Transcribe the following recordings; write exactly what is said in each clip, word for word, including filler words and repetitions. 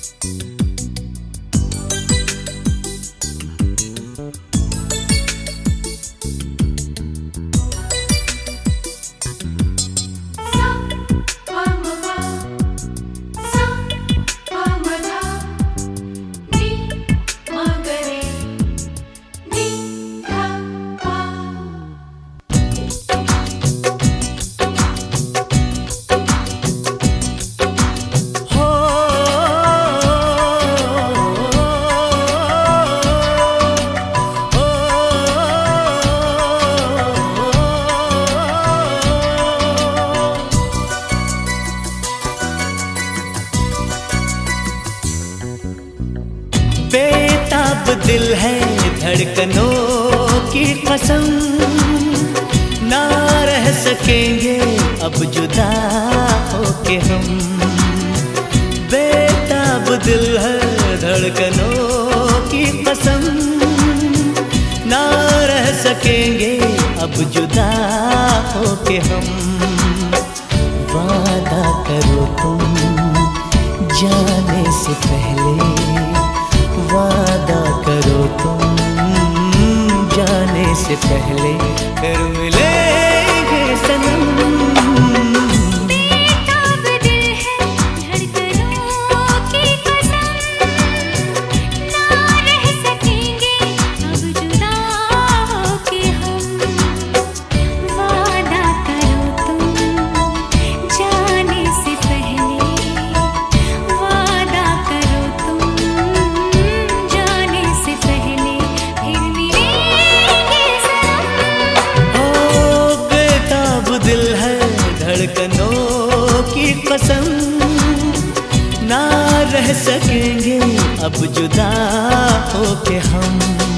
बेताब दिल है धड़कनों की कसम, ना रह सकेंगे अब जुदा होके हम। बेताब दिल है धड़कनों की कसम, ना रह सकेंगे अब जुदा होके हम। वादा करो तुम जाने से पहले, वादा करो तुम जाने से पहले, फिर मिलेंगे सनम। बेताब दिल है धड़कनों की कसम, ना रह सकेंगे अब जुदा होके हम। वादा करो तुम जाने से पहले, वादा करो तुम जाने से पहले, फिर मिलेंगे सनम। ओ बेताब दिल है धड़कनों की कसम, ना रह सकेंगे अब जुदा होके हम।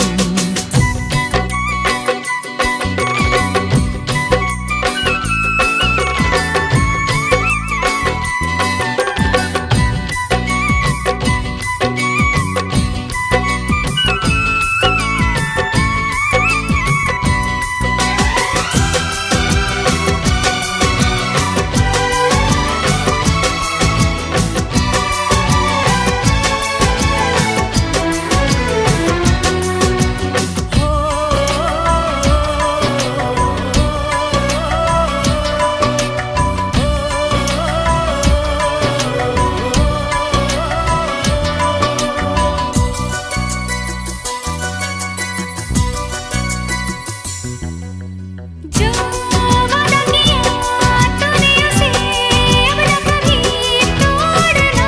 जो वादा किया तूने उसे अब न कभी तोड़ना,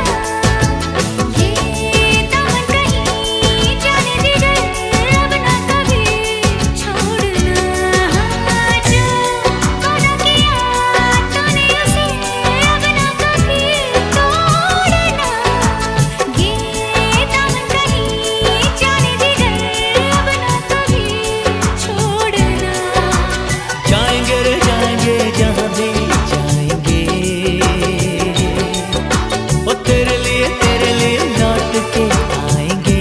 ये दामन कहीं जाने दीजिए अब न कभी छोड़ना। जो वादा किया तूने उसे अब न कभी तोड़ना, ये दामन कहीं जाने दीजिए अब न कभी छोड़ना। जाएंगे रे जाएंगे जहाँ भी जाएंगे, वो तेरे लिए तेरे लिए लौट के आएंगे।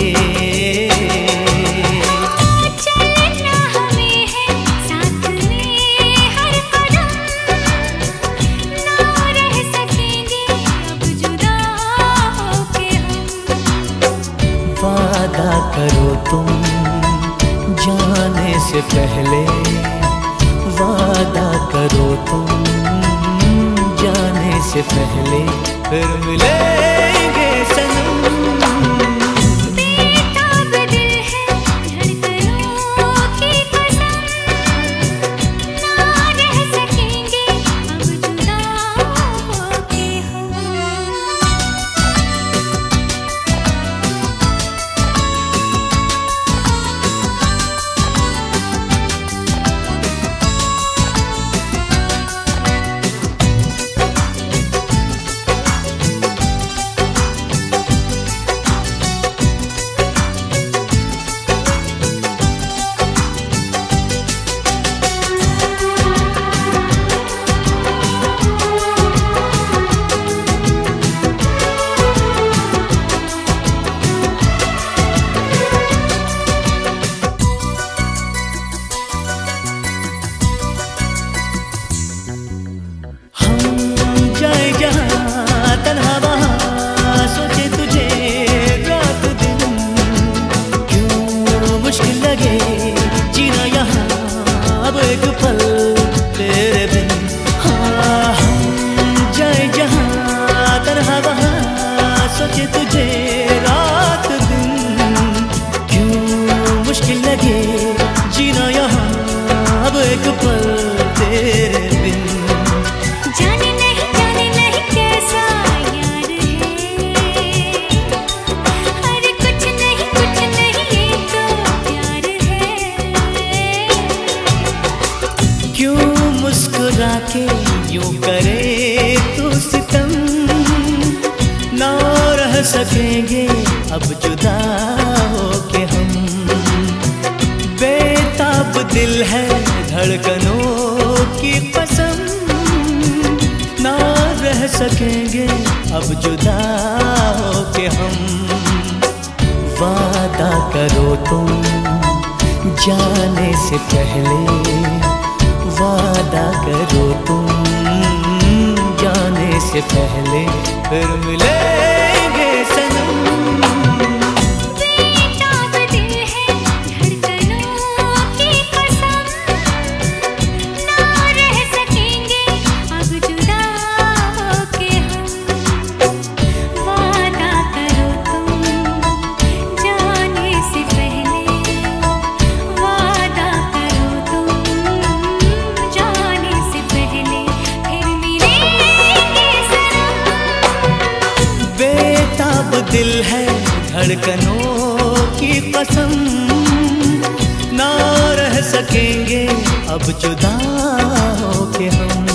चलना हमें है साथ में हर कदम, ना रह सकेंगे अब जुदा होके हम। वादा करो तुम जाने से पहले, वादा करो तुम जाने से पहले, फिर मिलेंगे सनम। बेताब दिल है धड़कनों की कसम, ना रह सकेंगे अब जुदा होके हम। सकेंगे अब जुदा हो के हम। बेताब दिल है धड़कनों की कसम, ना रह सकेंगे अब जुदा हो के हम। वादा करो तुम जाने से पहले, वादा करो तुम जाने से पहले, फिर मिलेंगे सनम। बेताब दिल है धड़कनों की कसम, ना रह सकेंगे अब जुदा होके हम। वादा करो तुम जाने से पहले, वादा करो तुम जाने से पहले, फिर मिलेंगे सनम। बेताब दिल है धड़कनों की कसम, ना रह सकेंगे अब जुदा हो के हम।